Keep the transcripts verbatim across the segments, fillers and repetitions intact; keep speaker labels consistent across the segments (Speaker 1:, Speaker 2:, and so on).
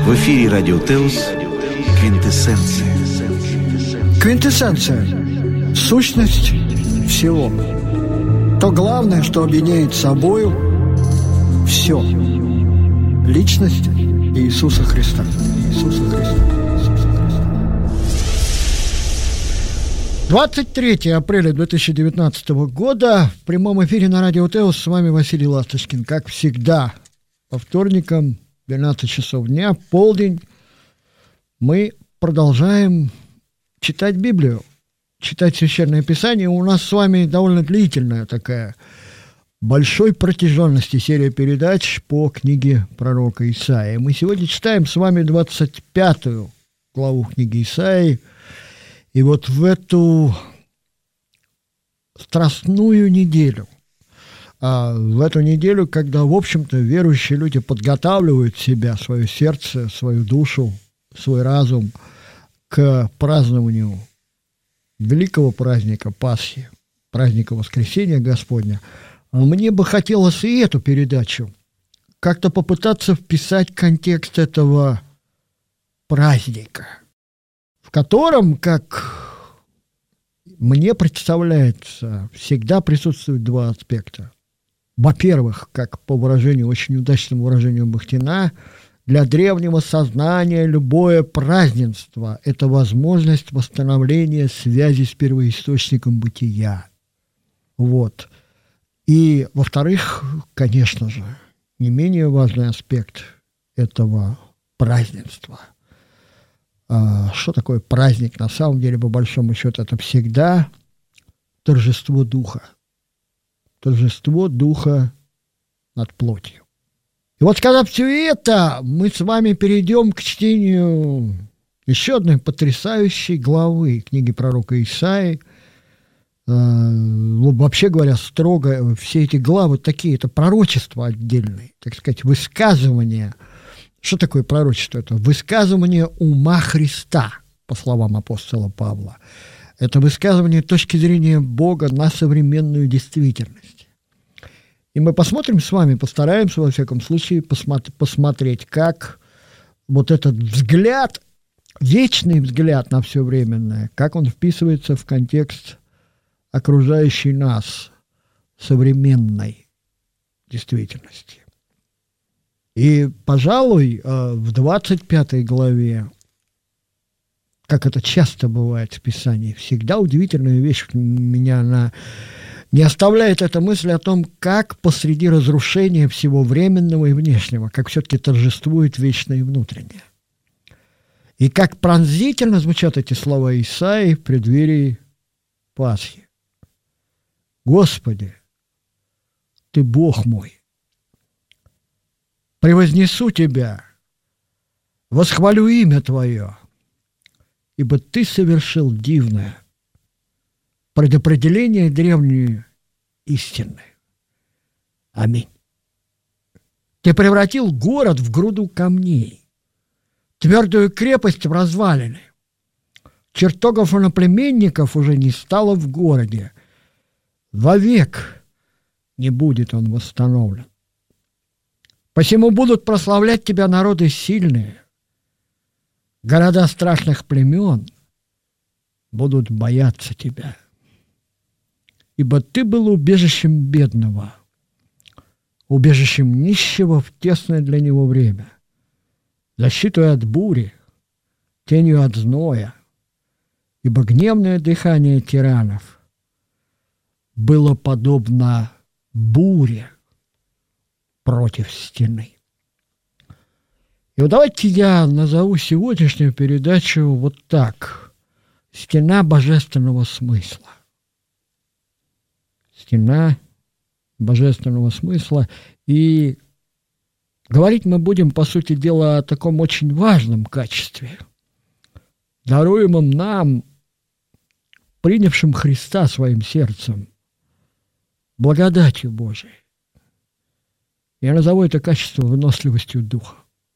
Speaker 1: В эфире Радио Теос «Квинтэссенция».
Speaker 2: Квинтэссенция – сущность всего. То главное, что объединяет собою все. Личность Иисуса Христа. Иисуса Христа. двадцать третьего апреля две тысячи девятнадцатого года в прямом эфире на Радио Теос с вами Василий Ласточкин. Как всегда, по вторникам, двенадцать часов дня, полдень, мы продолжаем читать Библию, читать Священное Писание. У нас с вами довольно длительная такая, большой протяженности серия передач по книге пророка Исаии. Мы сегодня читаем с вами двадцать пятую главу книги Исаии. И вот в эту страстную неделю, а в эту неделю, когда, в общем-то, верующие люди подготавливают себя, свое сердце, свою душу, свой разум к празднованию великого праздника Пасхи, праздника Воскресения Господня, мне бы хотелось и эту передачу как-то попытаться вписать контекст этого праздника, в котором, как мне представляется, всегда присутствуют два аспекта. Во-первых, как по выражению, очень удачному выражению Бахтина, для древнего сознания любое празднество – это возможность восстановления связи с первоисточником бытия. Вот. И, во-вторых, конечно же, не менее важный аспект этого празднества. А что такое праздник? На самом деле, по большому счету, это всегда торжество духа. Торжество духа над плотью. И вот, сказав все это, мы с вами перейдем к чтению еще одной потрясающей главы книги пророка Исаии. Вообще говоря, строго, все эти главы такие, это пророчества отдельные, так сказать, высказывания. Что такое пророчество? Это высказывание ума Христа, по словам апостола Павла. Это высказывание точки зрения Бога на современную действительность. И мы посмотрим с вами, постараемся, во всяком случае, посмотри, посмотреть, как вот этот взгляд, вечный взгляд на все временное, как он вписывается в контекст окружающей нас современной действительности. И, пожалуй, в двадцать пятой главе, как это часто бывает в Писании, всегда удивительная вещь меня, она не оставляет эта мысль о том, как посреди разрушения всего временного и внешнего, как все-таки торжествует вечное и внутреннее. И как пронзительно звучат эти слова Исаии в преддверии Пасхи. «Господи, Ты Бог мой, превознесу Тебя, восхвалю имя Твое, ибо Ты совершил дивное, предопределение древние истины. Аминь. Ты превратил город в груду камней, твердую крепость в развалины. Чертогов иноплеменников уже не стало в городе. Вовек не будет он восстановлен. Посему будут прославлять тебя народы сильные. Города страшных племен будут бояться тебя. Ибо ты был убежищем бедного, убежищем нищего в тесное для него время, защитой от бури, тенью от зноя, ибо гневное дыхание тиранов было подобно буре против стены». И вот давайте я назову сегодняшнюю передачу вот так: «Стена божественного смысла». Стена божественного смысла. И говорить мы будем, по сути дела, о таком очень важном качестве, даруемом нам, принявшим Христа своим сердцем, благодатью Божией. Я назову это качество выносливостью духа.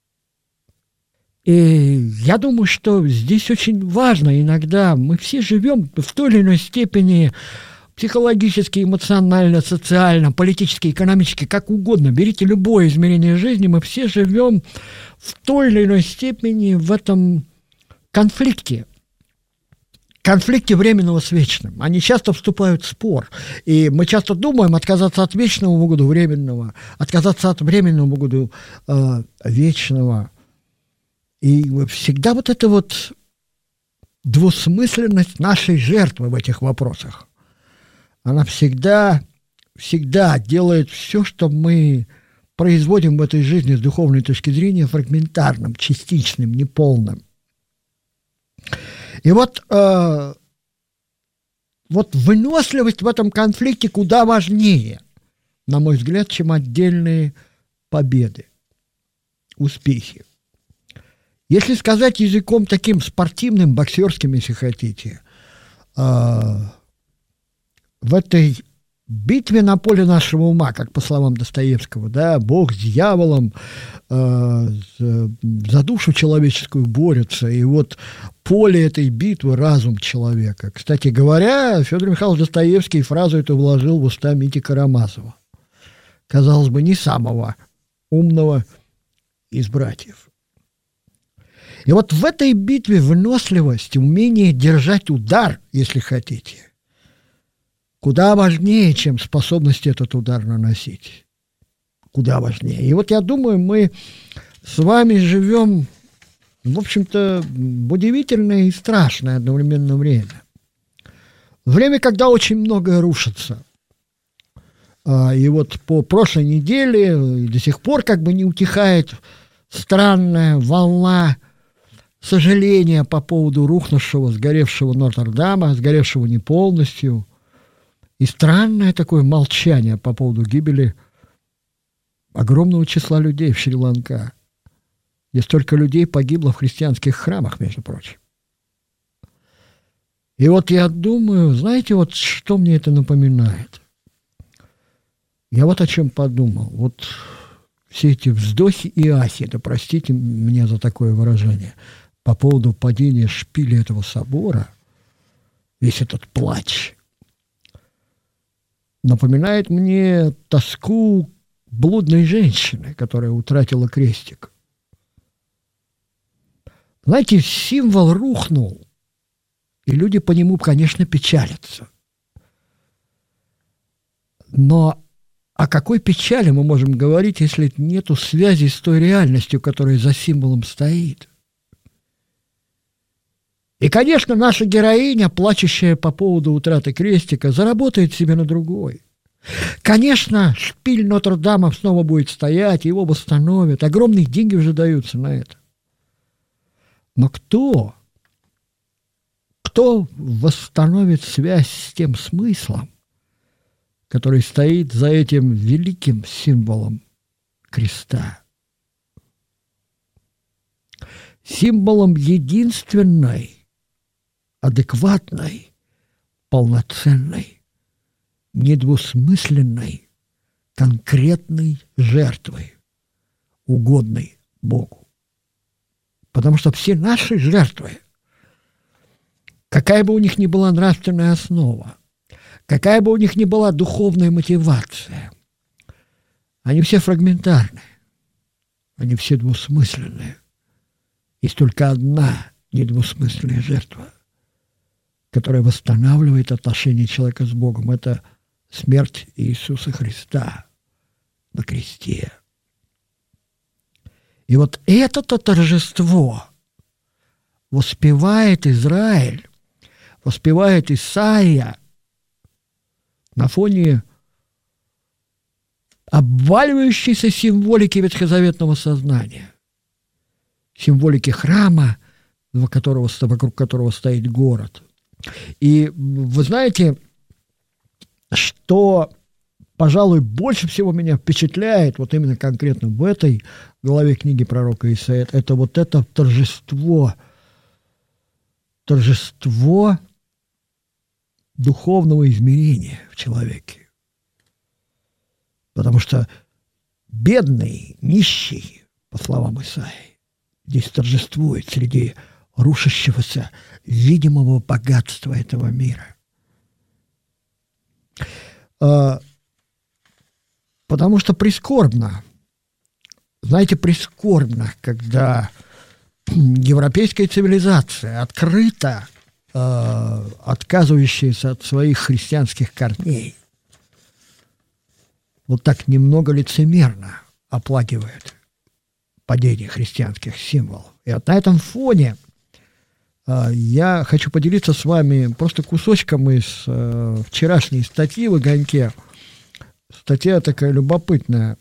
Speaker 2: И я думаю, что здесь очень важно иногда, мы все живем в той или иной степени психологически, эмоционально, социально, политически, экономически, как угодно. Берите любое измерение жизни, мы все живем в той или иной степени в этом конфликте. Конфликте временного с вечным. Они часто вступают в спор. И мы часто думаем, отказаться от вечного в угоду временного, отказаться от временного в угоду э, вечного. И всегда вот эта вот двусмысленность нашей жертвы в этих вопросах, она всегда, всегда делает все, что мы производим в этой жизни с духовной точки зрения, фрагментарным, частичным, неполным. И вот, э, вот выносливость в этом конфликте куда важнее, на мой взгляд, чем отдельные победы, успехи. Если сказать языком таким спортивным, боксерским, если хотите, э, в этой битве на поле нашего ума, как по словам Достоевского, да, Бог с дьяволом э, за душу человеческую борется, и вот поле этой битвы — разум человека. Кстати говоря, Федор Михайлович Достоевский фразу эту вложил в уста Мити Карамазова, казалось бы, не самого умного из братьев. И вот в этой битве выносливость, умение держать удар, если хотите, куда важнее, чем способность этот удар наносить. Куда важнее. И вот я думаю, мы с вами живем, в общем-то, в удивительное и страшное одновременно время. Время, когда очень многое рушится. И вот по прошлой неделе до сих пор как бы не утихает странная волна сожаления по поводу рухнувшего, сгоревшего Нотр-Дама, сгоревшего не полностью. И странное такое молчание по поводу гибели огромного числа людей в Шри-Ланка, где столько людей погибло в христианских храмах, между прочим. И вот я думаю, знаете, вот что мне это напоминает? Я вот о чем подумал. Вот все эти вздохи и ахи, да простите меня за такое выражение, по поводу падения шпиля этого собора, весь этот плач напоминает мне тоску блудной женщины, которая утратила крестик. Знаете, символ рухнул, и люди по нему, конечно, печалятся. Но о какой печали мы можем говорить, если нету связи с той реальностью, которая за символом стоит? И, конечно, наша героиня, плачущая по поводу утраты крестика, заработает себе на другой. Конечно, шпиль Нотр-Дама снова будет стоять, его восстановят. Огромные деньги уже даются на это. Но кто, кто восстановит связь с тем смыслом, который стоит за этим великим символом креста? Символом единственной, адекватной, полноценной, недвусмысленной, конкретной жертвы, угодной Богу. Потому что все наши жертвы, какая бы у них ни была нравственная основа, какая бы у них ни была духовная мотивация, они все фрагментарны, они все двусмысленные. Есть только одна недвусмысленная жертва, которая восстанавливает отношения человека с Богом. Это смерть Иисуса Христа на кресте. И вот это-то торжество воспевает Израиль, воспевает Исаия на фоне обваливающейся символики ветхозаветного сознания, символики храма, вокруг которого, вокруг которого стоит город. И вы знаете, что, пожалуй, больше всего меня впечатляет, вот именно конкретно в этой главе книги пророка Исаия, это вот это торжество, торжество духовного измерения в человеке. Потому что бедный, нищий, по словам Исаии, здесь торжествует среди рушащегося видимого богатства этого мира. Потому что прискорбно, знаете, прискорбно, когда европейская цивилизация открыто э, отказывающаяся от своих христианских корней вот так немного лицемерно оплакивает падение христианских символов. И вот на этом фоне э, я хочу поделиться с вами просто кусочком из э, вчерашней статьи в «Огоньке». Статья такая любопытная.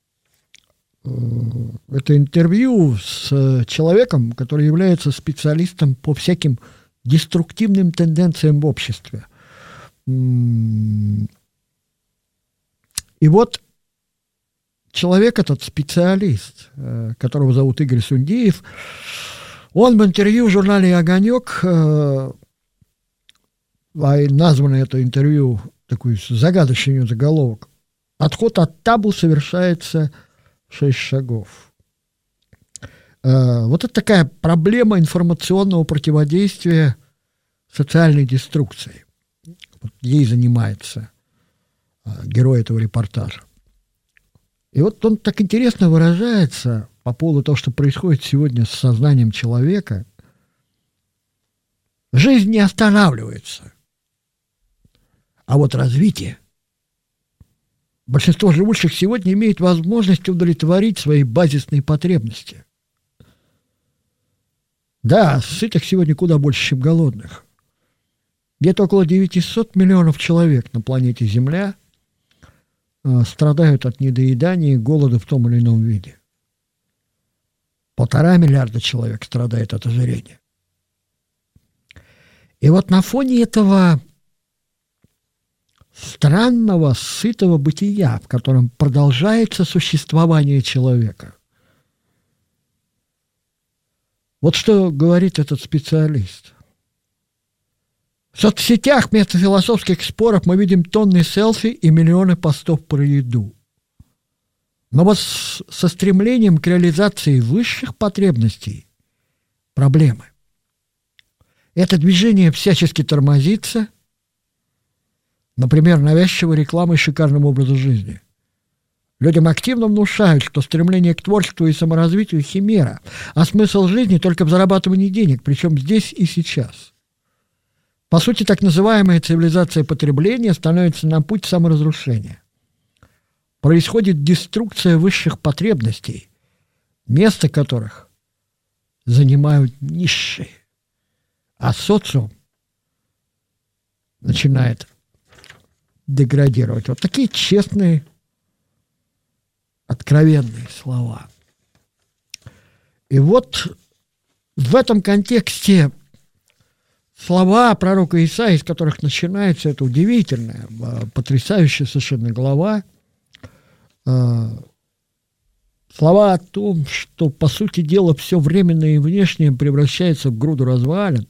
Speaker 2: Это интервью с человеком, который является специалистом по всяким деструктивным тенденциям в обществе. И вот человек этот, специалист, которого зовут Игорь Сундиев, он в интервью в журнале «Огонек», а названо это интервью, такой загадочный заголовок, «Отход от табу совершается шесть шагов». Вот это такая проблема информационного противодействия социальной деструкции. Вот ей занимается герой этого репортажа. И вот он так интересно выражается по поводу того, что происходит сегодня с сознанием человека. Жизнь не останавливается, а вот развитие. Большинство живущих сегодня имеет возможность удовлетворить свои базисные потребности. Да, сытых сегодня куда больше, чем голодных. Где-то около девятьсот миллионов человек на планете Земля э, страдают от недоедания и голода в том или ином виде. Полтора миллиарда человек страдает от ожирения. И вот на фоне этого странного, сытого бытия, в котором продолжается существование человека. Вот что говорит этот специалист. В соцсетях вместо философских споров мы видим тонны селфи и миллионы постов про еду. Но вот со стремлением к реализации высших потребностей проблемы. Это движение всячески тормозится, например, навязчивой рекламой шикарного образа жизни. Людям активно внушают, что стремление к творчеству и саморазвитию – химера, а смысл жизни только в зарабатывании денег, причем здесь и сейчас. По сути, так называемая цивилизация потребления становится на путь саморазрушения. Происходит деструкция высших потребностей, место которых занимают низшие, а социум начинает деградировать. Вот такие честные, откровенные слова. И вот в этом контексте слова пророка Исаии, из которых начинается эта удивительная, потрясающая совершенно глава, слова о том, что, по сути дела, все временное и внешнее превращается в груду развалин.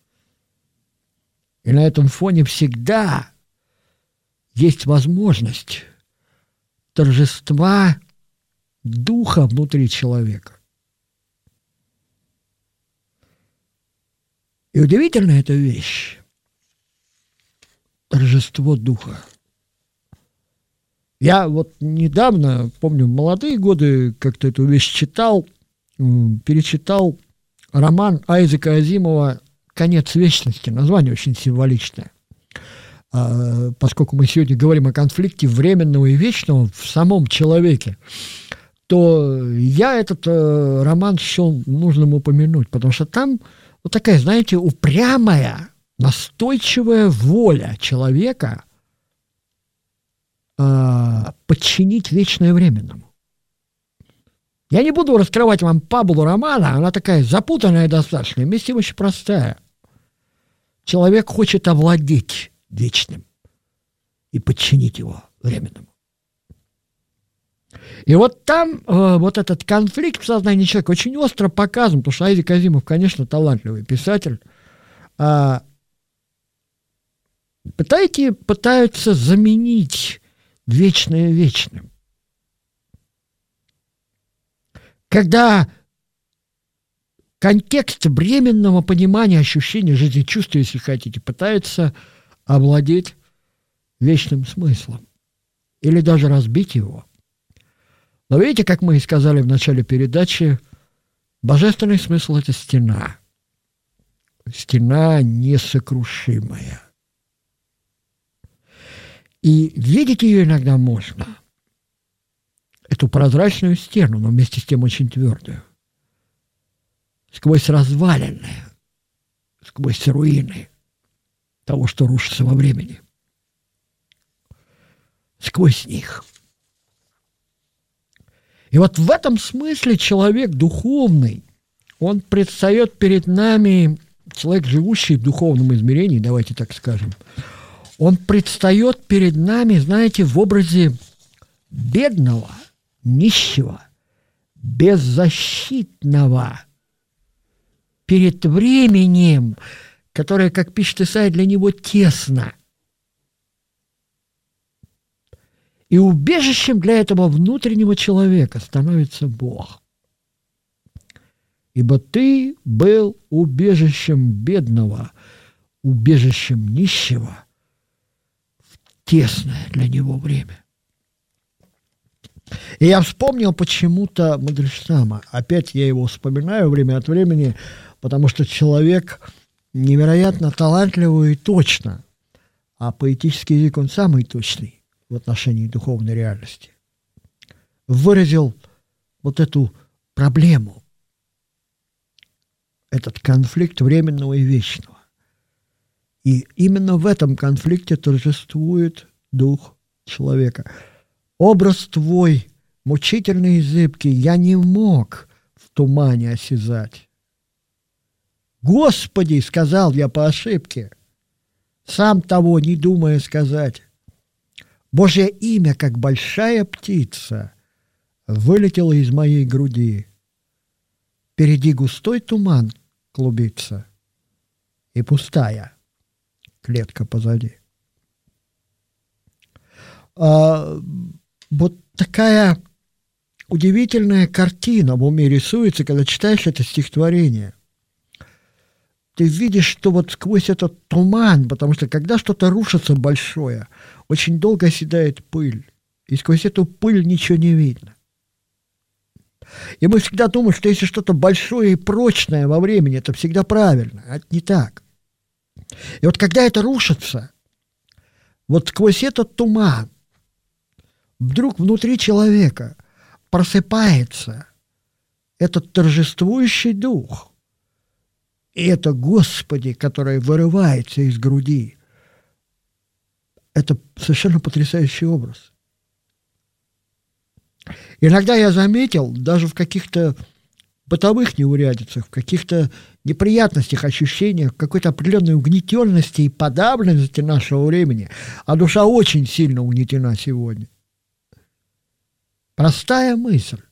Speaker 2: И на этом фоне всегда есть возможность торжества духа внутри человека. И удивительная эта вещь. Торжество духа. Я вот недавно, помню, в молодые годы как-то эту вещь читал, перечитал роман Айзека Азимова «Конец вечности». Название очень символичное. Поскольку мы сегодня говорим о конфликте временного и вечного в самом человеке, то я этот роман счел нужным упомянуть, потому что там вот такая, знаете, упрямая, настойчивая воля человека подчинить вечное временному. Я не буду раскрывать вам фабулу романа, она такая запутанная достаточно, вместе тем очень простая. Человек хочет овладеть вечным и подчинить его временному. И вот там э, вот этот конфликт в сознании человека очень остро показан, потому что Айзек Азимов, конечно, талантливый писатель, э, пытаете, пытаются заменить вечное вечным. Когда контекст временного понимания, ощущения, жизнечувствия, если хотите, пытается овладеть вечным смыслом или даже разбить его. Но видите, как мы и сказали в начале передачи, божественный смысл – это стена. Стена несокрушимая. И видеть ее иногда можно, эту прозрачную стену, но вместе с тем очень твердую, сквозь развалины, сквозь руины того, что рушится во времени. Сквозь них. И вот в этом смысле человек духовный, он предстает перед нами, человек, живущий в духовном измерении, давайте так скажем, он предстает перед нами, знаете, в образе бедного, нищего, беззащитного, перед временем, которое, как пишет Исайя, для него тесно. И убежищем для этого внутреннего человека становится Бог. Ибо ты был убежищем бедного, убежищем нищего в тесное для него время. И я вспомнил почему-то Мандельштама. Опять я его вспоминаю время от времени, потому что человек невероятно талантливый и точно, а поэтический язык он самый точный в отношении духовной реальности, выразил вот эту проблему, этот конфликт временного и вечного. И именно в этом конфликте торжествует дух человека. Образ твой, мучительный и зыбкий, я не мог в тумане осязать. Господи, сказал я по ошибке, сам того не думая сказать. Божье имя, как большая птица, вылетело из моей груди. Впереди густой туман клубится, и пустая клетка позади. А, вот такая удивительная картина в уме рисуется, когда читаешь это стихотворение. Ты видишь, что вот сквозь этот туман, потому что когда что-то рушится большое, очень долго оседает пыль, и сквозь эту пыль ничего не видно. И мы всегда думаем, что если что-то большое и прочное во времени, это всегда правильно, а это не так. И вот когда это рушится, вот сквозь этот туман вдруг внутри человека просыпается этот торжествующий дух. И это Господи, которое вырывается из груди. Это совершенно потрясающий образ. Иногда я заметил, даже в каких-то бытовых неурядицах, в каких-то неприятностях, ощущениях, какой-то определенной угнетенности и подавленности нашего времени, а душа очень сильно угнетена сегодня. Простая мысль.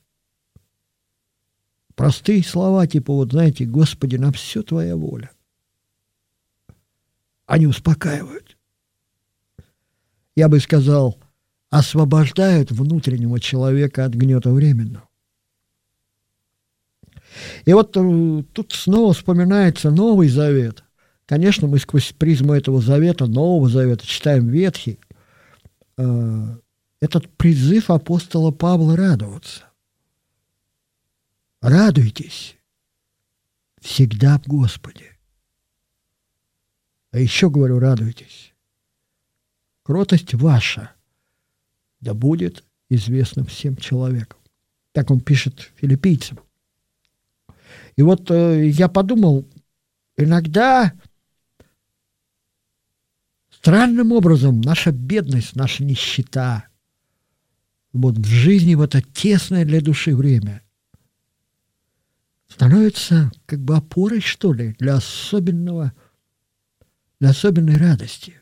Speaker 2: Простые слова, типа, вот знаете, Господи, на все Твоя воля. Они успокаивают. Я бы сказал, освобождают внутреннего человека от гнета временного. И вот тут снова вспоминается Новый Завет. Конечно, мы сквозь призму этого Завета, Нового Завета, читаем Ветхий. Этот призыв апостола Павла радоваться. Радуйтесь всегда в Господе. А еще говорю, радуйтесь. Кротость ваша да будет известна всем человекам. Так он пишет филиппийцам. И вот э, я подумал, иногда странным образом наша бедность, наша нищета, вот в жизни в это тесное для души время становится как бы опорой, что ли, для особенного, для особенной радости.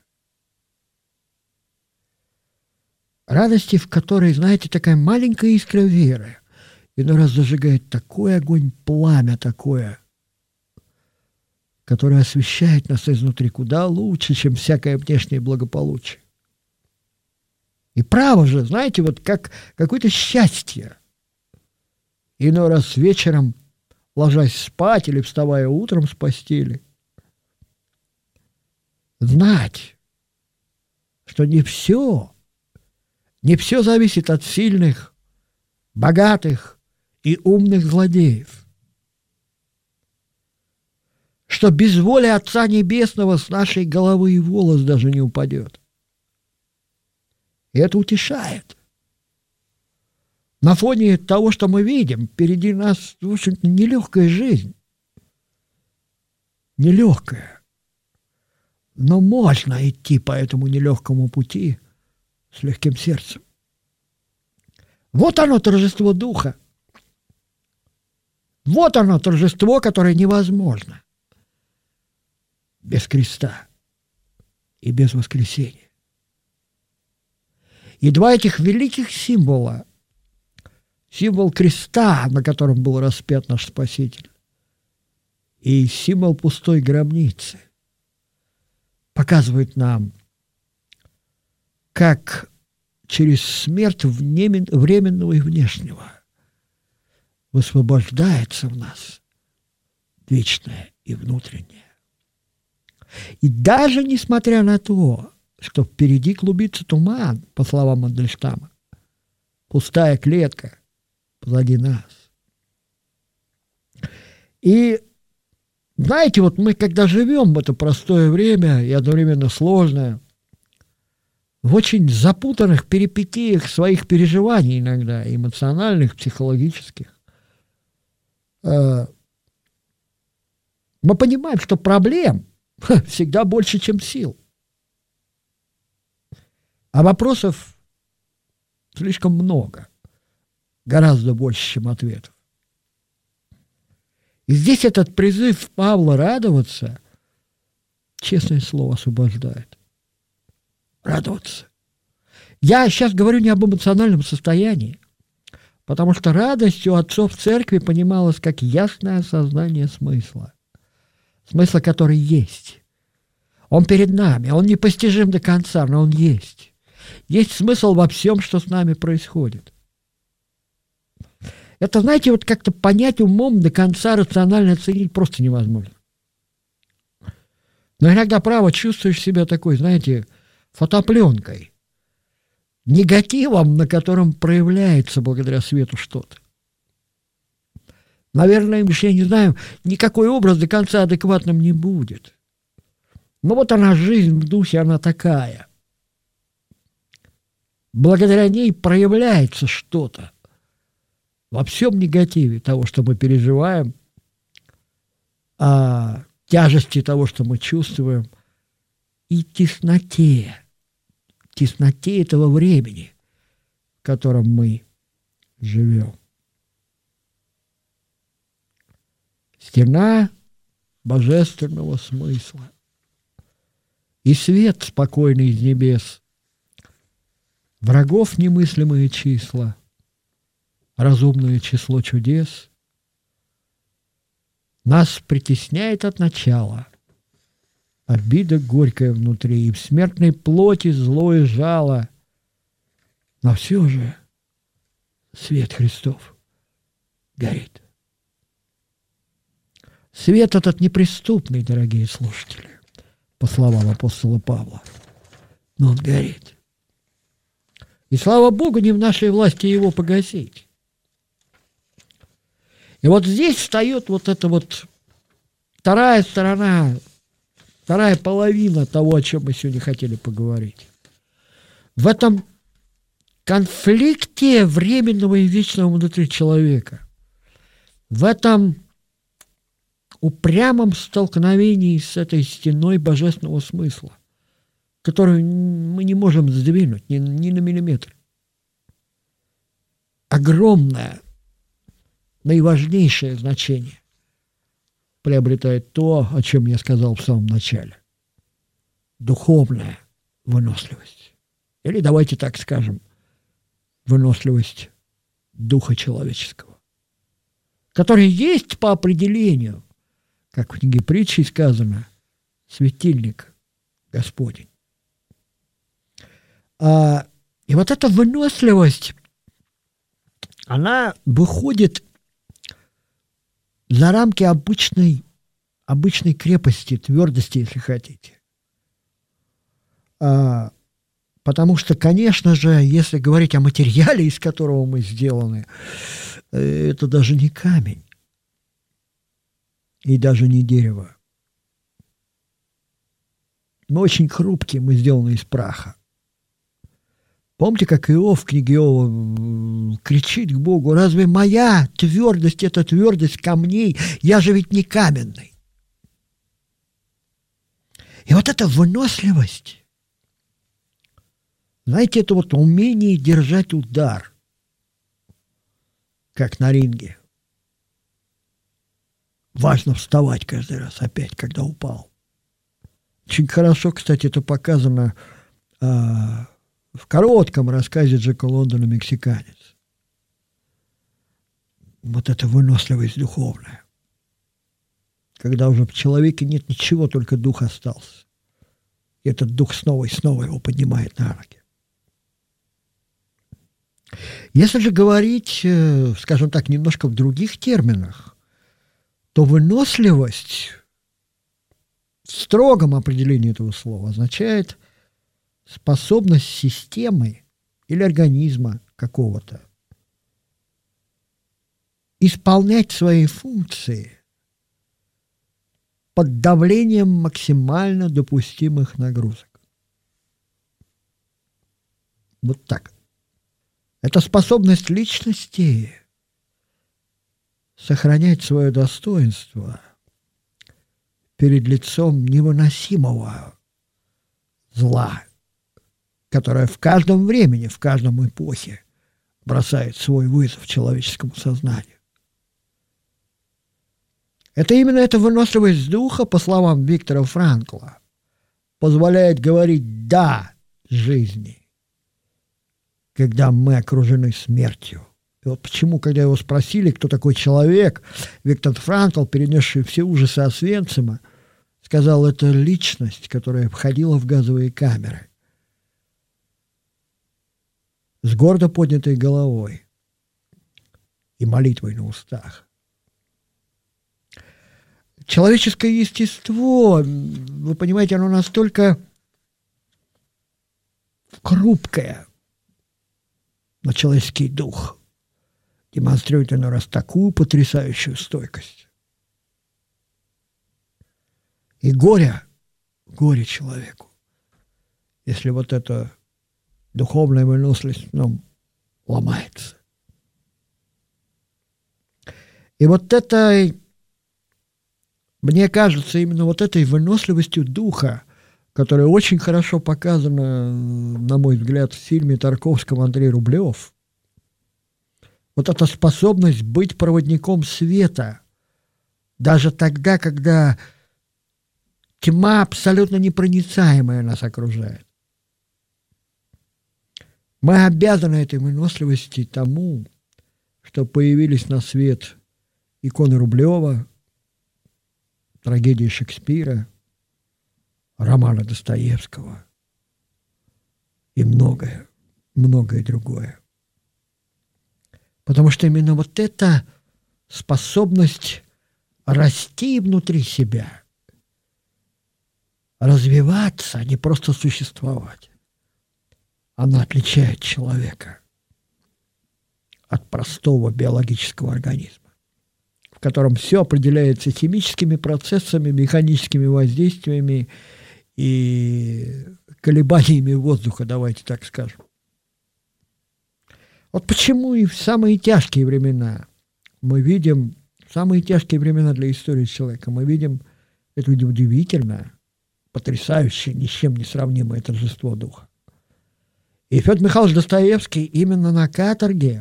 Speaker 2: Радости, в которой, знаете, такая маленькая искра веры иной раз зажигает такой огонь, пламя такое, которое освещает нас изнутри куда лучше, чем всякое внешнее благополучие. И право же, знаете, вот как какое-то счастье. Иной раз вечером, ложась спать или вставая утром с постели, знать, что не все, не все зависит от сильных, богатых и умных злодеев. Что без воли Отца Небесного с нашей головы и волос даже не упадет. И это утешает. На фоне того, что мы видим, впереди нас, в общем-то, нелегкая жизнь. Нелегкая. Но можно идти по этому нелегкому пути с легким сердцем. Вот оно, торжество Духа. Вот оно, торжество, которое невозможно без креста и без воскресения. И два этих великих символа, символ креста, на котором был распят наш Спаситель, и символ пустой гробницы, показывают нам, как через смерть временного и внешнего высвобождается в нас вечное и внутреннее. И даже несмотря на то, что впереди клубится туман, по словам Мандельштама, пустая клетка позади нас. И знаете, вот мы, когда живем в это простое время и одновременно сложное, в очень запутанных перипетиях своих переживаний иногда, эмоциональных, психологических, мы понимаем, что проблем всегда больше, чем сил. А вопросов слишком много, гораздо больше, чем ответов. И здесь этот призыв Павла радоваться, честное слово, освобождает. Радоваться. Я сейчас говорю не об эмоциональном состоянии, потому что радость у отцов церкви понималась как ясное осознание смысла. Смысла, который есть. Он перед нами, он непостижим до конца, но он есть. Есть смысл во всем, что с нами происходит. Это, знаете, вот как-то понять умом до конца, рационально оценить просто невозможно. Но иногда, право, чувствуешь себя такой, знаете, фотопленкой, негативом, на котором проявляется благодаря свету что-то. Наверное, я не знаю, никакой образ до конца адекватным не будет. Но вот она, жизнь в духе, она такая. Благодаря ней проявляется что-то. Во всем негативе того, что мы переживаем, о тяжести того, что мы чувствуем, и тесноте, тесноте этого времени, в котором мы живем. Стена божественного смысла и свет спокойный из небес, врагов немыслимые числа, разумное число чудес нас притесняет от начала, обида горькая внутри, и в смертной плоти злое жало, но все же свет Христов горит. Свет этот неприступный, дорогие слушатели, по словам апостола Павла, но он горит. И слава Богу, не в нашей власти его погасить. И вот здесь встает вот эта вот вторая сторона, вторая половина того, о чем мы сегодня хотели поговорить. В этом конфликте временного и вечного внутри человека, в этом упрямом столкновении с этой стеной божественного смысла, которую мы не можем сдвинуть ни, ни на миллиметр. Огромное, наиважнейшее значение приобретает то, о чем я сказал в самом начале. Духовная выносливость. Или, давайте так скажем, выносливость духа человеческого, которая есть по определению, как в книге притчи сказано, светильник Господень. А, и вот эта выносливость, она выходит за рамки обычной, обычной крепости, твердости, если хотите. А, Потому что, конечно же, если говорить о материале, из которого мы сделаны, это даже не камень и даже не дерево. Мы очень хрупкие, мы сделаны из праха. Помните, как Иов в книге Иова кричит к Богу: разве моя твердость – это твердость камней? Я же ведь не каменный. И вот эта выносливость, знаете, это вот умение держать удар, как на ринге. Важно вставать каждый раз опять, когда упал. Очень хорошо, кстати, это показано а, в коротком рассказе Джека Лондона «Мексиканец». Вот эта выносливость духовная. Когда уже в человеке нет ничего, только дух остался. И этот дух снова и снова его поднимает на ноги. Если же говорить, скажем так, немножко в других терминах, то выносливость в строгом определении этого слова означает способность системы или организма какого-то исполнять свои функции под давлением максимально допустимых нагрузок. Вот так. Это способность личности сохранять свое достоинство перед лицом невыносимого зла, которое в каждом времени, в каждом эпохе бросает свой вызов человеческому сознанию. Это именно эта выносливость духа, по словам Виктора Франкла, позволяет говорить «да» жизни, когда мы окружены смертью. И вот почему, когда его спросили, кто такой человек, Виктор Франкл, перенесший все ужасы Освенцима, сказал: это личность, которая входила в газовые камеры с гордо поднятой головой и молитвой на устах. Человеческое естество, вы понимаете, оно настолько хрупкое, но человеческий дух демонстрирует иной раз такую потрясающую стойкость. И горе, горе человеку, если вот эта духовная выносливость в нем ломается. И вот это, мне кажется, именно вот этой выносливостью духа, которая очень хорошо показана, на мой взгляд, в фильме Тарковского «Андрей Рублев», вот эта способность быть проводником света, даже тогда, когда тьма абсолютно непроницаемая нас окружает. Мы обязаны этой выносливости тому, что появились на свет иконы Рублева, трагедии Шекспира, романа Достоевского и многое, многое другое. Потому что именно вот эта способность расти внутри себя, развиваться, а не просто существовать, она отличает человека от простого биологического организма, в котором все определяется химическими процессами, механическими воздействиями и колебаниями воздуха, давайте так скажем. Вот почему и в самые тяжкие времена мы видим, в самые тяжкие времена для истории человека, мы видим это удивительное, потрясающее, ни с чем не сравнимое торжество духа. И Федор Михайлович Достоевский именно на каторге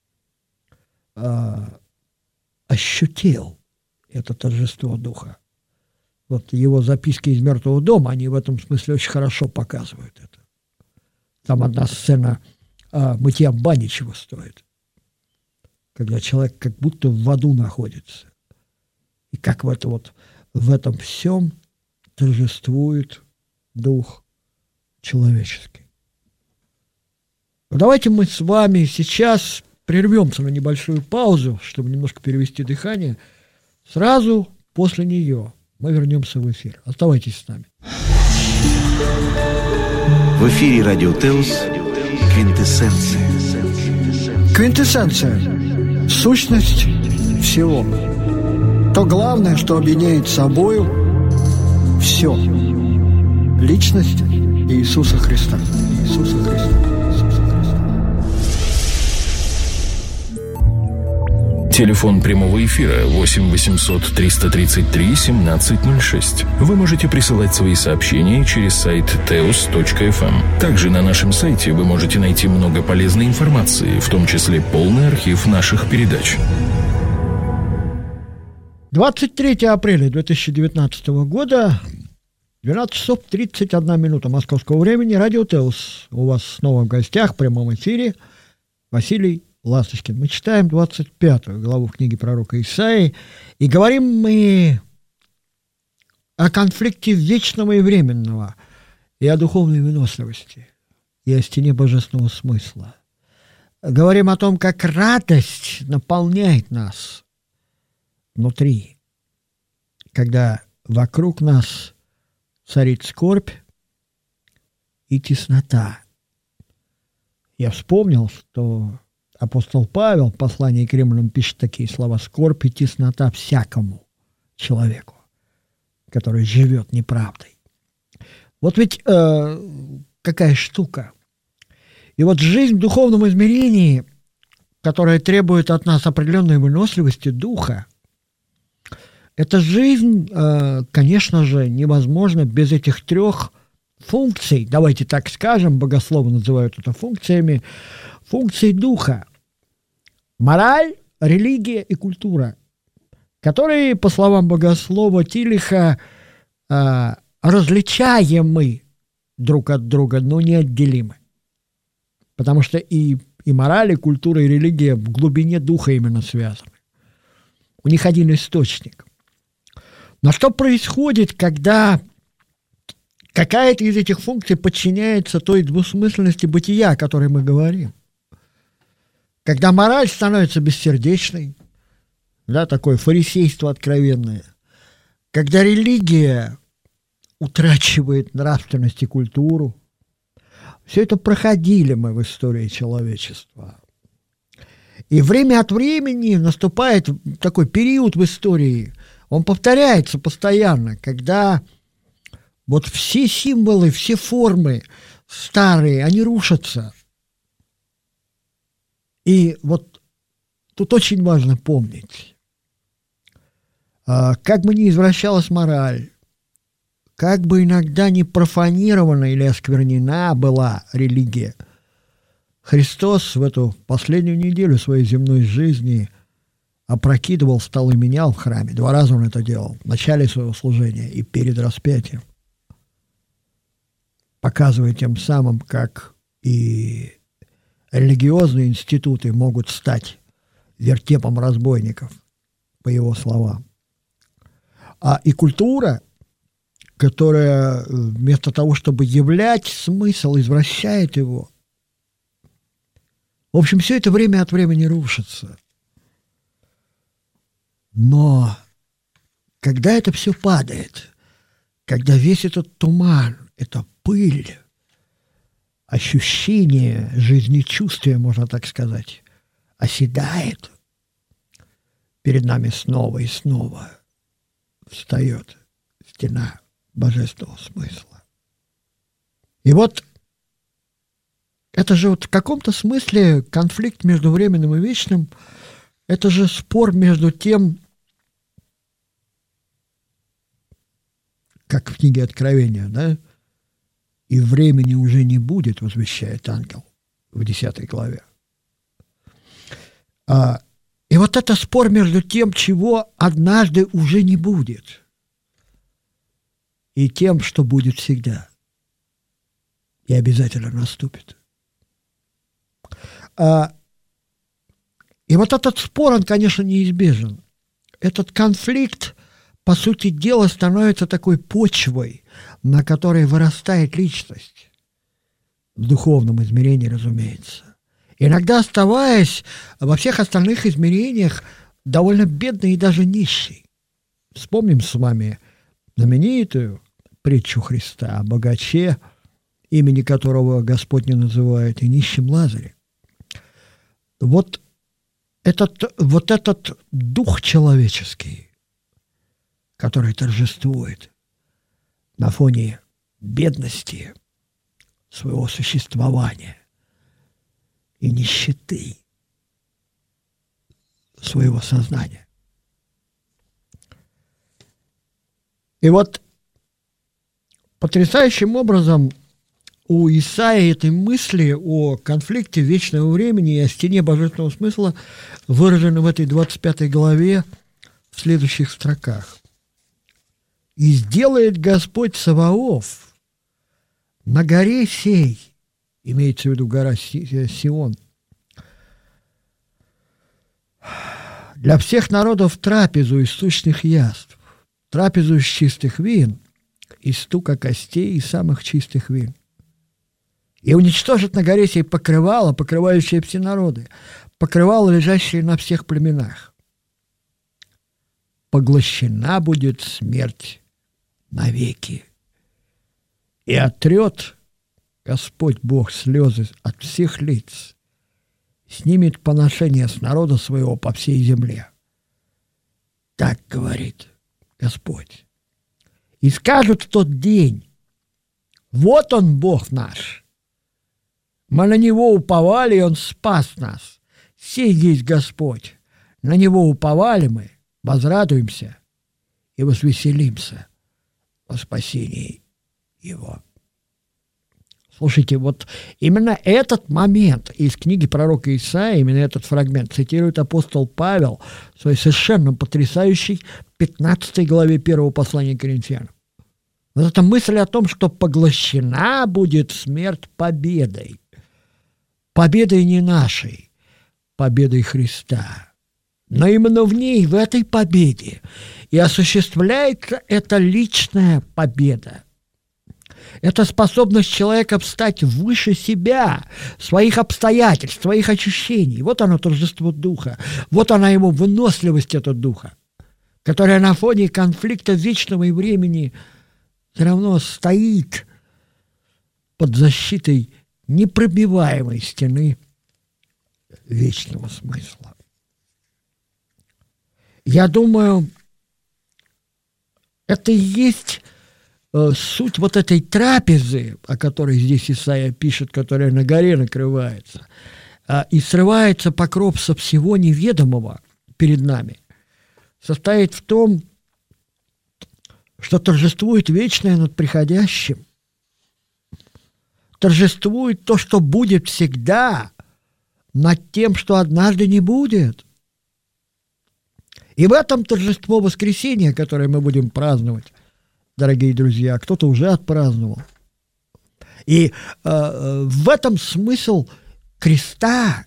Speaker 2: э, ощутил это торжество духа. Вот его записки из «Мертвого дома», они в этом смысле очень хорошо показывают это. Там одна сцена э, мытья бани чего стоит, когда человек как будто в аду находится. И как в, это вот, в этом всем торжествует дух человеческий. Давайте мы с вами сейчас прервемся на небольшую паузу, чтобы немножко перевести дыхание. Сразу после нее мы вернемся в эфир. Оставайтесь с нами.
Speaker 1: В эфире Радио Теос «Квинтэссенция».
Speaker 2: Квинтэссенция – сущность всего. То главное, что объединяет собою все. Личность Иисуса Христа. Иисуса Христа.
Speaker 3: Телефон прямого эфира восемь восемьсот триста тридцать три семнадцать ноль шесть. Вы можете присылать свои сообщения через сайт теос точка эф эм. Также на нашем сайте вы можете найти много полезной информации, в том числе полный архив наших передач.
Speaker 2: двадцать третьего апреля две тысячи девятнадцатого года, двенадцать часов тридцать одна минута московского времени. Радио Теос. У вас снова в гостях в прямом эфире Василий Ласточкин. Мы читаем двадцать пятую главу книги пророка Исаии, и говорим мы о конфликте вечного и временного, и о духовной выносливости, и о стене божественного смысла. Говорим о том, как радость наполняет нас внутри, когда вокруг нас царит скорбь и теснота. Я вспомнил, что апостол Павел в послании к римлянам пишет такие слова: «Скорбь и теснота всякому человеку, который живет неправдой». Вот ведь э, какая штука. И вот жизнь в духовном измерении, которая требует от нас определенной выносливости духа, эта жизнь, э, конечно же, невозможна без этих трех функций, давайте так скажем, богословы называют это функциями, функций духа: мораль, религия и культура, которые, по словам богослова Тилиха, э, различаемы друг от друга, но неотделимы. Потому что и, и мораль, и культура, и религия в глубине духа именно связаны. У них один источник. Но что происходит, когда какая-то из этих функций подчиняется той двусмысленности бытия, о которой мы говорим? Когда мораль становится бессердечной, да, такое фарисейство откровенное, когда религия утрачивает нравственность и культуру, все это проходили мы в истории человечества. И время от времени наступает такой период в истории, он повторяется постоянно, когда вот все символы, все формы старые, они рушатся. И вот тут очень важно помнить, как бы ни извращалась мораль, как бы иногда не профанирована или осквернена была религия, Христос в эту последнюю неделю своей земной жизни опрокидывал столы, менял в храме. Два раза он это делал. В начале своего служения и перед распятием. Показывая тем самым, как и религиозные институты могут стать вертепом разбойников, по его словам. А и культура, которая вместо того, чтобы являть смысл, извращает его. В общем, все это время от времени рушится. Но когда это все падает, когда весь этот туман, эта пыль, ощущение жизнечувствия, можно так сказать, оседает, перед нами снова и снова встает стена божественного смысла. И вот это же вот в каком-то смысле конфликт между временным и вечным, это же спор между тем, как в книге Откровения, да, и времени уже не будет, возвещает ангел в десятой главе. А, и вот это спор между тем, чего однажды уже не будет, и тем, что будет всегда, и обязательно наступит. А, и вот этот спор, он, конечно, неизбежен. Этот конфликт, по сути дела, становится такой почвой, на которой вырастает личность. В духовном измерении, разумеется. Иногда оставаясь во всех остальных измерениях довольно бедной и даже нищей. Вспомним с вами знаменитую притчу Христа о богаче имени которого Господь не называет, и нищем Лазаре. Вот этот, вот этот дух человеческий, который торжествует на фоне бедности своего существования и нищеты своего сознания. И вот потрясающим образом у Исаии этой мысли о конфликте вечного времени и о стене божественного смысла выражены в этой двадцать пятой главе в следующих строках. «И сделает Господь Саваоф на горе сей», имеется в виду гора Сион, «для всех народов трапезу из сущных яств, трапезу из чистых вин, из стука костей и самых чистых вин. И уничтожит на горе сей покрывало, покрывающее все народы, покрывало, лежащее на всех племенах. Поглощена будет смерть навеки. И отрет Господь Бог слезы от всех лиц, снимет поношение с народа своего по всей земле. Так говорит Господь. И скажут в тот день: вот он, Бог наш. Мы на Него уповали, и Он спас нас. Сей есть Господь. На Него уповали мы, возрадуемся и возвеселимся о спасении Его». Слушайте, вот именно этот момент из книги пророка Исаии, именно этот фрагмент цитирует апостол Павел в своей совершенно потрясающей пятнадцатой главе первого послания к Коринфянам. Вот эта мысль о том, что поглощена будет смерть победой. Победой не нашей, победой Христа. Но именно в ней, в этой победе, и осуществляется эта личная победа. Это способность человека встать выше себя, своих обстоятельств, своих ощущений. Вот оно, торжество духа. Вот она его выносливость, этого духа, которая на фоне конфликта вечного и времени все равно стоит под защитой непробиваемой стены вечного смысла. Я думаю, это и есть э, суть вот этой трапезы, о которой здесь Исаия пишет, которая на горе накрывается, э, и срывается покров со всего неведомого перед нами, состоит в том, что торжествует вечное над приходящим, торжествует то, что будет всегда, над тем, что однажды не будет. И в этом торжество воскресения, которое мы будем праздновать, дорогие друзья, кто-то уже отпраздновал. И э, в этом смысл креста,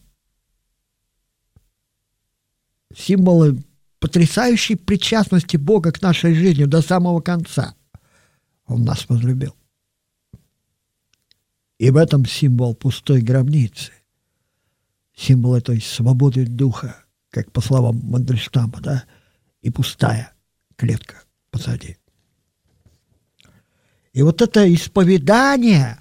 Speaker 2: символы потрясающей причастности Бога к нашей жизни до самого конца. Он нас возлюбил. И в этом символ пустой гробницы, символ этой свободы духа, как по словам Мандельштама, да, и пустая клетка позади. И вот это исповедание,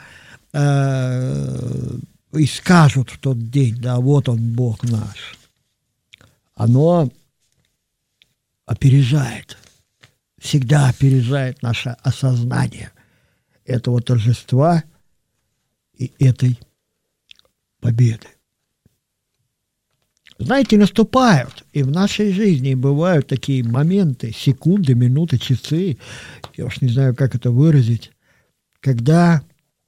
Speaker 2: э, и скажут в тот день, да, вот он, Бог наш, оно опережает, всегда опережает наше осознание этого торжества и этой победы. Знаете, наступают и в нашей жизни бывают такие моменты, секунды, минуты, часы, я уж не знаю, как это выразить, когда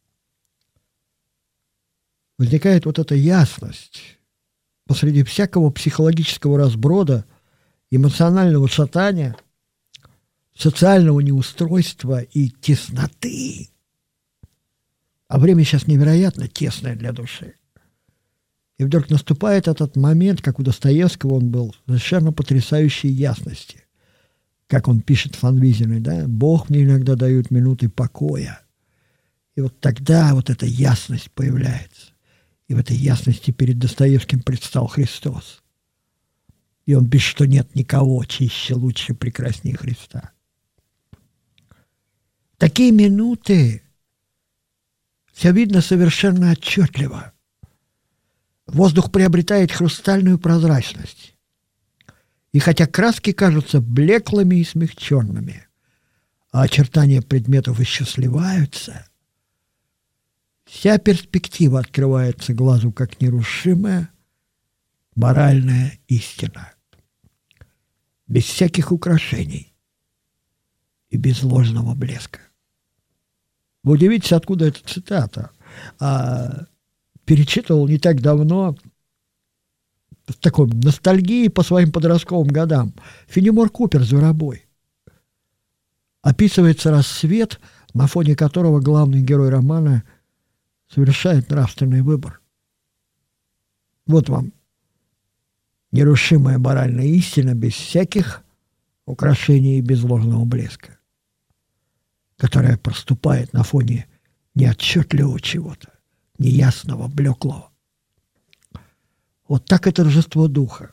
Speaker 2: возникает вот эта ясность посреди всякого психологического разброда, эмоционального шатания, социального неустройства и тесноты. А время сейчас невероятно тесное для души. И вдруг наступает этот момент, как у Достоевского он был, совершенно потрясающей ясности. Как он пишет Фанвизиной, да? «Бог мне иногда дает минуты покоя». И вот тогда вот эта ясность появляется. И в этой ясности перед Достоевским предстал Христос. И он пишет, что нет никого чище, лучше, прекраснее Христа. Такие минуты Все видно совершенно отчетливо. Воздух приобретает хрустальную прозрачность. И хотя краски кажутся блеклыми и смягченными, а очертания предметов еще сливаются, вся перспектива открывается глазу как нерушимая моральная истина, без всяких украшений и без ложного блеска. Вы удивитесь, откуда эта цитата. А, перечитывал не так давно с такой ностальгией по своим подростковым годам. Фенемор Купер «Зверобой». Описывается рассвет, на фоне которого главный герой романа совершает нравственный выбор. Вот вам нерушимая моральная истина без всяких украшений и без ложного блеска, которая проступает на фоне неотчетливого чего-то, неясного, блеклого. Вот так и торжество духа.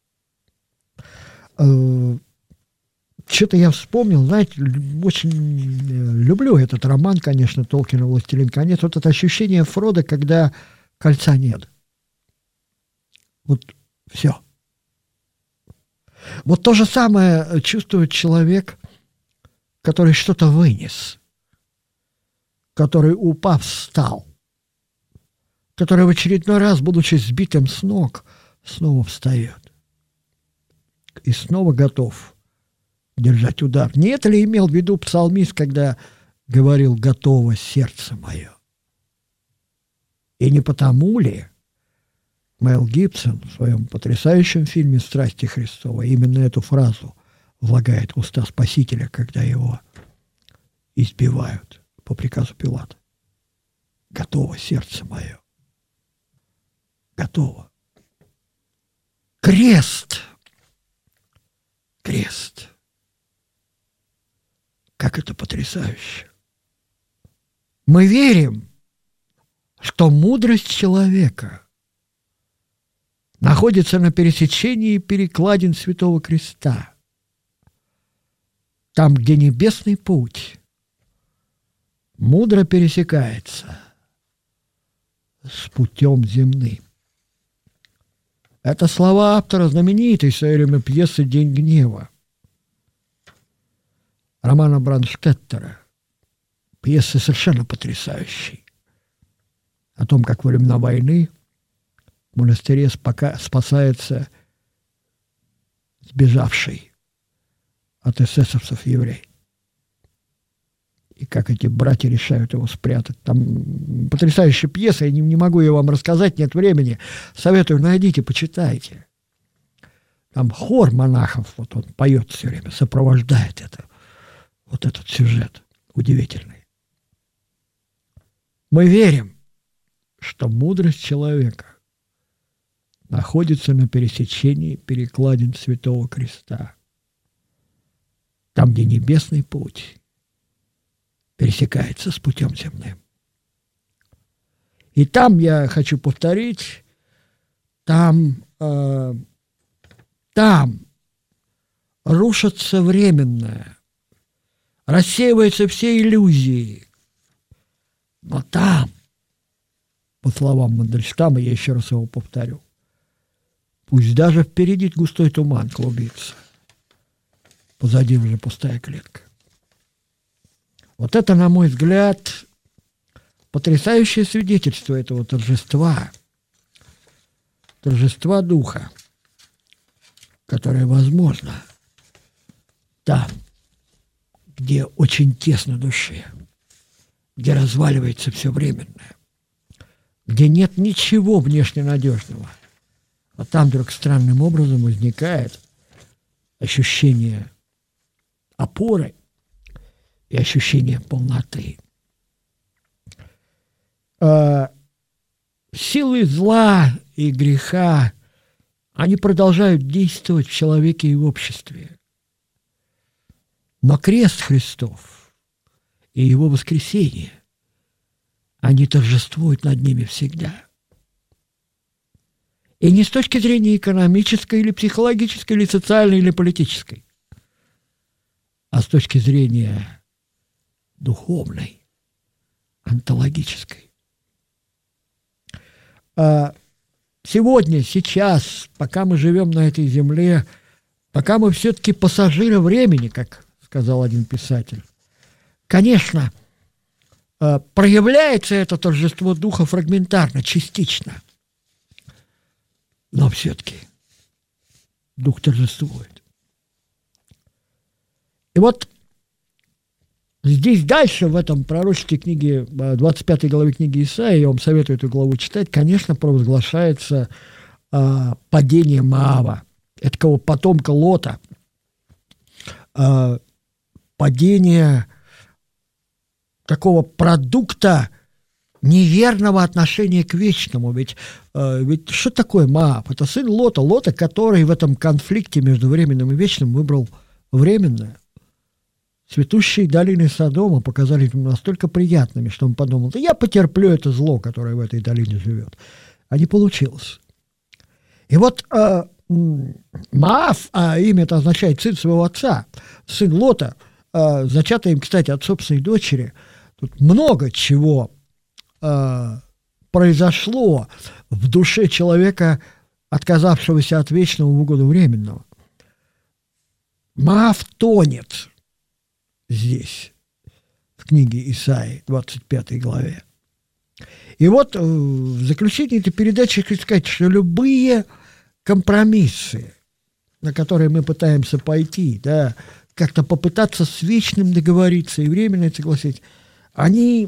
Speaker 2: Что-то я вспомнил, знаете, очень люблю этот роман, конечно, Толкина «Властелин колец». Вот это ощущение Фродо, когда кольца нет. Вот все. Вот то же самое чувствует человек, который что-то вынес, который, упав, встал, который в очередной раз, будучи сбитым с ног, снова встает и снова готов держать удар. Не это ли имел в виду псалмист, когда говорил «готово сердце мое»? И не потому ли Мел Гибсон в своем потрясающем фильме «Страсти Христовы» именно эту фразу влагает в уста Спасителя, когда его избивают по приказу Пилата? «Готово сердце мое». Готово. Крест. Крест. Как это потрясающе. Мы верим, что мудрость человека находится на пересечении перекладин Святого Креста, там, где небесный путь мудро пересекается с путем земным. Это слова автора знаменитой в свое время пьесы «День гнева» романа Бранштеттера. Пьесы совершенно потрясающей. О том, как во времена войны в монастыре спока- спасается сбежавший от эсэсовцев еврей. И как эти братья решают его спрятать. Там потрясающая пьеса, я не, не могу ее вам рассказать, нет времени. Советую, найдите, почитайте. Там хор монахов, вот он поет все время, сопровождает это, вот этот сюжет удивительный. Мы верим, что мудрость человека находится на пересечении перекладин Святого Креста, там, где небесный путь пересекается с путем земным. И там, я хочу повторить, там, э, там рушится временное, рассеиваются все иллюзии. Но там, по словам Мандельштама, я еще раз его повторю, пусть даже впереди густой туман клубится, позади уже пустая клетка. Вот это, на мой взгляд, потрясающее свидетельство этого торжества, торжества духа, которое возможно там, где очень тесно душе, где разваливается все временное, где нет ничего внешне надежного. А там вдруг странным образом возникает ощущение опоры и ощущение полноты. А силы зла и греха, они продолжают действовать в человеке и в обществе. Но крест Христов и его воскресение, они торжествуют над ними всегда. И не с точки зрения экономической или психологической, или социальной, или политической, а с точки зрения духовной, онтологической. сегодня, сейчас, пока мы живем на этой земле, пока мы все-таки пассажиры времени, как сказал один писатель, конечно, проявляется это торжество духа фрагментарно, частично. Но все-таки дух торжествует. И вот здесь дальше, в этом пророческой книге, двадцать пятой главе книги Исаии, я вам советую эту главу читать, конечно, провозглашается а, падение Моава, этого потомка Лота, а, падение такого продукта неверного отношения к вечному. Ведь, э, ведь что такое Моав? Это сын Лота. Лота, который в этом конфликте между временным и вечным выбрал временное. Цветущие долины Содома показались ему настолько приятными, что он подумал, да я потерплю это зло, которое в этой долине живет. А не получилось. И вот э, Моав, а имя это означает сын своего отца, сын Лота, э, зачатый им, кстати, от собственной дочери. Тут много чего э, произошло в душе человека, отказавшегося от вечного в угоду временного. Моав тонет здесь, в книге Исаии, двадцать пятой главе. И вот э, в заключении этой передачи хочу сказать, что любые компромиссы, на которые мы пытаемся пойти, да, как-то попытаться с вечным договориться и временно согласиться, они,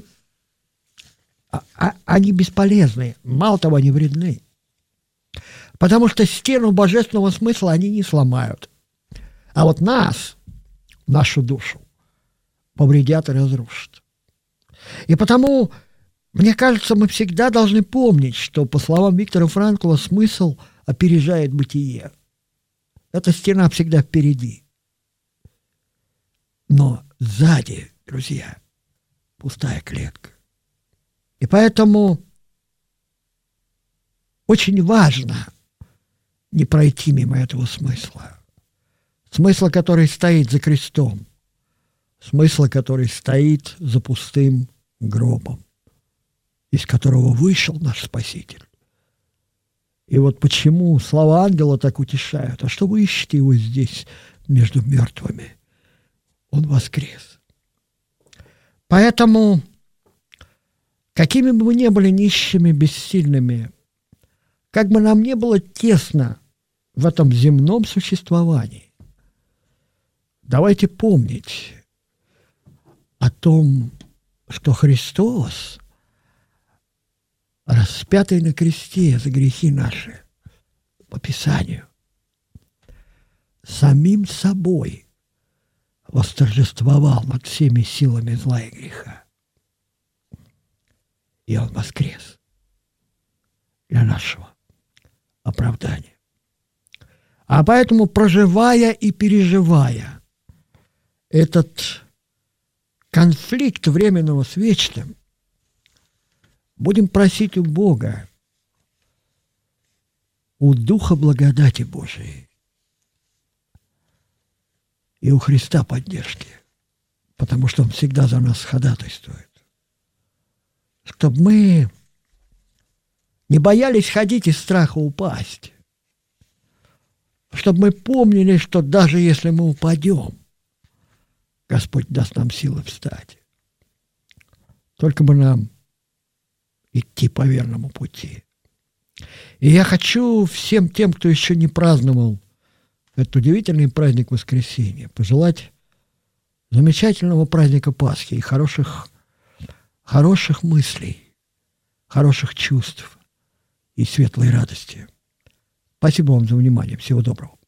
Speaker 2: а, они бесполезны, мало того, они вредны. Потому что стену божественного смысла они не сломают. А вот нас, нашу душу, повредят и разрушат. И потому, мне кажется, мы всегда должны помнить, что, по словам Виктора Франкла, смысл опережает бытие. Эта стена всегда впереди. Но сзади, друзья, пустая клетка. И поэтому очень важно не пройти мимо этого смысла. Смысла, который стоит за крестом. Смысла, который стоит за пустым гробом, из которого вышел наш Спаситель. И вот почему слова ангела так утешают. А что вы ищете его здесь, между мертвыми? Он воскрес. Поэтому, какими бы мы ни были нищими, бессильными, как бы нам не было тесно в этом земном существовании, давайте помнить о том, что Христос, распятый на кресте за грехи наши, по Писанию, самим собой восторжествовал над всеми силами зла и греха. И Он воскрес для нашего оправдания. А поэтому, проживая и переживая этот конфликт временного с вечным, будем просить у Бога, у Духа благодати Божией и у Христа поддержки, потому что Он всегда за нас ходатайствует, чтобы мы не боялись ходить из страха упасть, чтобы мы помнили, что даже если мы упадем, Господь даст нам силы встать. Только бы нам идти по верному пути. И я хочу всем тем, кто еще не праздновал этот удивительный праздник Воскресения, пожелать замечательного праздника Пасхи и хороших, хороших мыслей, хороших чувств и светлой радости. Спасибо вам за внимание. Всего доброго.